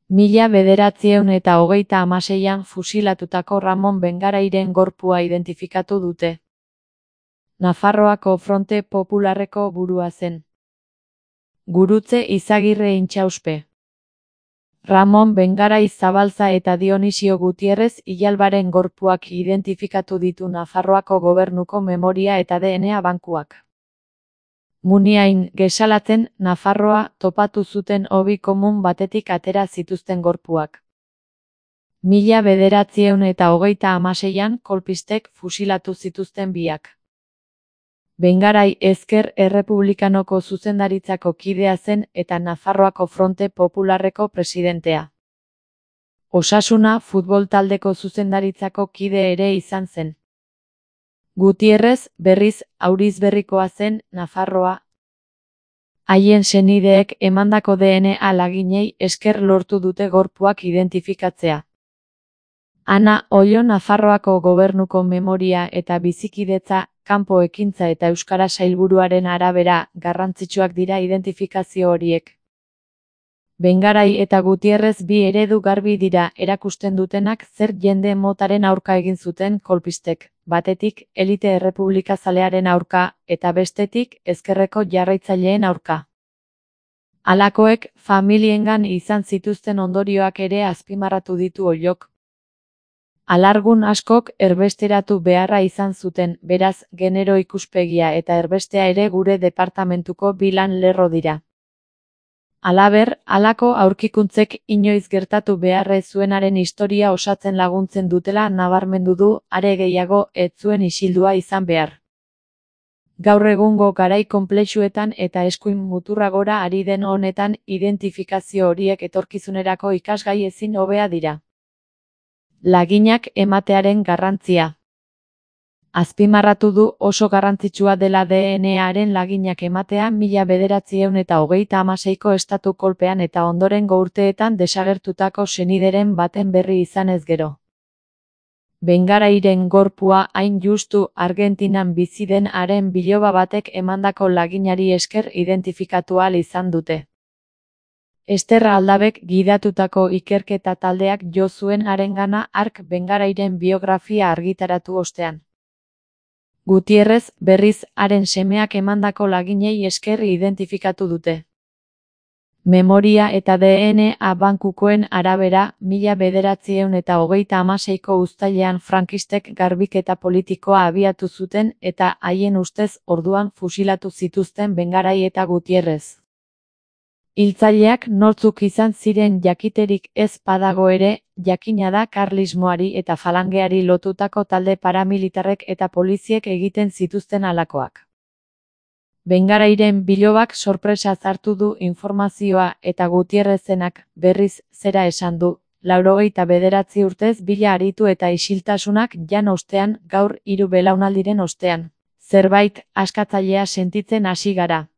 1936an fusilatutako Ramon Bengarairen gorpua identifikatu dute. Nafarroako Fronte Popularreko burua zen. Gurutze Izagirre Intxauspe. Ramon Bengarai Zabalza eta Dionisio Gutierrez Ilalbaren gorpuak identifikatu ditu Nafarroako Gobernuko Memoria eta DNA bankuak. Muniain gesalatzen Nafarroa topatu zuten hobi komun batetik atera zituzten gorpuak. 1936an kolpistek fusilatu zituzten biak. Bengarai Ezker Errepublikanoko zuzendaritzako kidea zen eta Nafarroako Fronte Popularreko presidentea. Osasuna futbol taldeko zuzendaritzako kide ere izan zen. Gutierrez, berriz, Aurizberrikoa zen Nafarroa. Haien senideek emandako DNA laginei esker lortu dute gorpuak identifikatzea. Ana Ollo Nafarroako Gobernuko Memoria eta Bizikidetza, Kanpo Ekintza eta Euskara Sailburuaren arabera garrantzitsuak dira identifikazio horiek. Bengarai eta Gutierrez bi eredu garbi dira erakusten dutenak zer jende motaren aurka egin zuten kolpistek, batetik elite errepublikazalearen aurka eta bestetik ezkerreko jarraitzaileen aurka. Halakoek familiengan izan zituzten ondorioak ere azpimarratu ditu Ollok. Alargun askok erbesteratu beharra izan zuten, beraz, genero ikuspegia eta erbestea ere gure departamentuko bi lan lerro dira. Halaber, halako aurkikuntzek inoiz gertatu beharra zuenaren historia osatzen laguntzen dutela nabarmendu du, are gehiago ez zuen isildua izan behar. Gaur egungo garai konplexuetan eta eskuin muturra gora ari den honetan identifikazio horiek etorkizunerako ikasgai ezin hobea dira. Laginak ematearen garrantzia. Azpimarratu du oso garrantzitsua dela DNA-aren laginak ematea 1936ko estatu kolpean eta ondorengo urteetan desagertutako senideren baten berri izanez gero. Bengarairen gorpua hain justu Argentinan bizi den haren biloba batek emandako laginari esker identifikatu ahal izan dute. Ester Aldabek gidatutako ikerketa taldeak jo zuen harengana hark Bengarairen biografia argitaratu ostean. Gutierrez, berriz, haren semeak emandako laginei esker identifikatu dute. Memoria eta DNA bankukoen arabera, 1936ko uztailean frankistek garbiketa politikoa abiatu zuten eta haien ustez orduan fusilatu zituzten Bengarai eta Gutierrez. Hiltzaileak nortzuk izan ziren jakiterik ez badago ere, jakina da karlismoari eta falangeari lotutako talde paramilitarrek eta poliziek egiten zituzten halakoak. Bengarairen bilobak sorpresaz hartu du informazioa eta Gutierrezenak berriz zera esan du, 89 urtez bila aritu eta isiltasunak jan ostean gaur 3 belaunaldiren ostean. Zerbait askatzailea sentitzen hasi gara.